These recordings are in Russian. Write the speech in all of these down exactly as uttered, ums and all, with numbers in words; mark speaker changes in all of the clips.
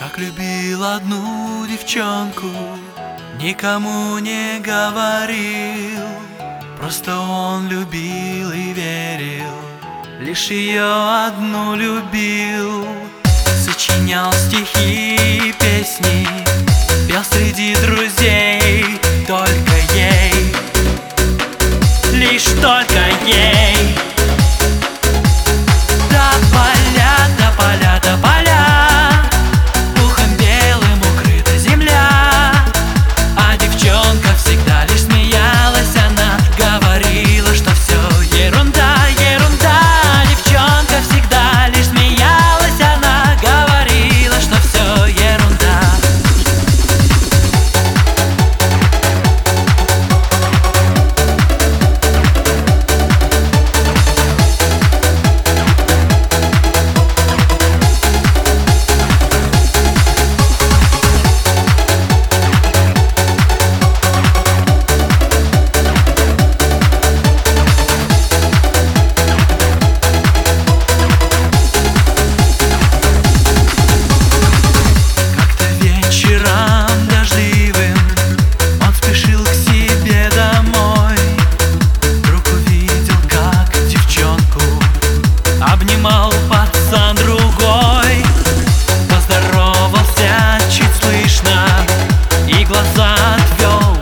Speaker 1: Как любил одну девчонку, никому не говорил, просто он любил и верил, лишь ее одну любил. Сочинял стихи и песни, пел среди друзей, только ей, лишь только ей. До поля, до поля, до поля, пухом белым укрыта земля, а девчонка всегда лишь смеялась, она говорила, что все ерунда, ерунда. Девчонка всегда лишь смеялась, она говорила, что все ерунда. Пацан другой поздоровался чуть слышно и глаза отвел.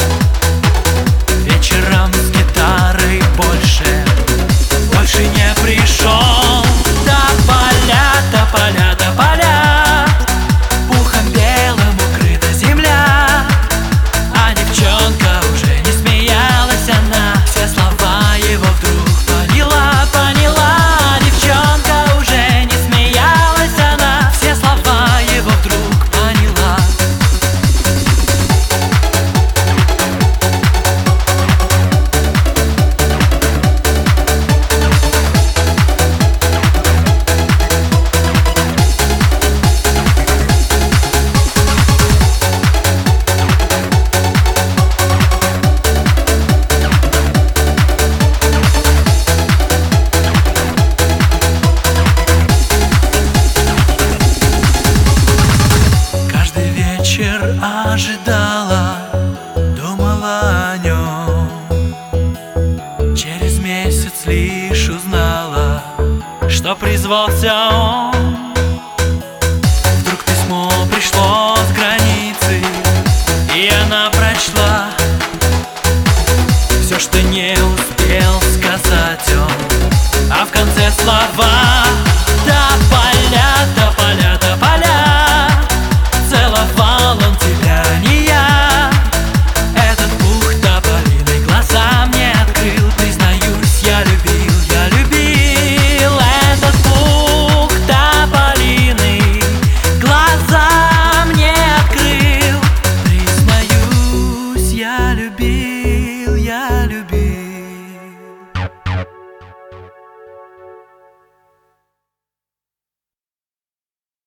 Speaker 1: Вечером с гитарой больше, больше не пришел. До поля, до поля, до поля, пухом белым укрыта земля, а девчонка уже не смеялась, она все слова его вдруг поняла, поняла. Ожидала, думала о нем. Через месяц лишь узнала, что призвался он. Вдруг письмо пришло с границы, и она прочла все, что не успел сказать он, а в конце слова: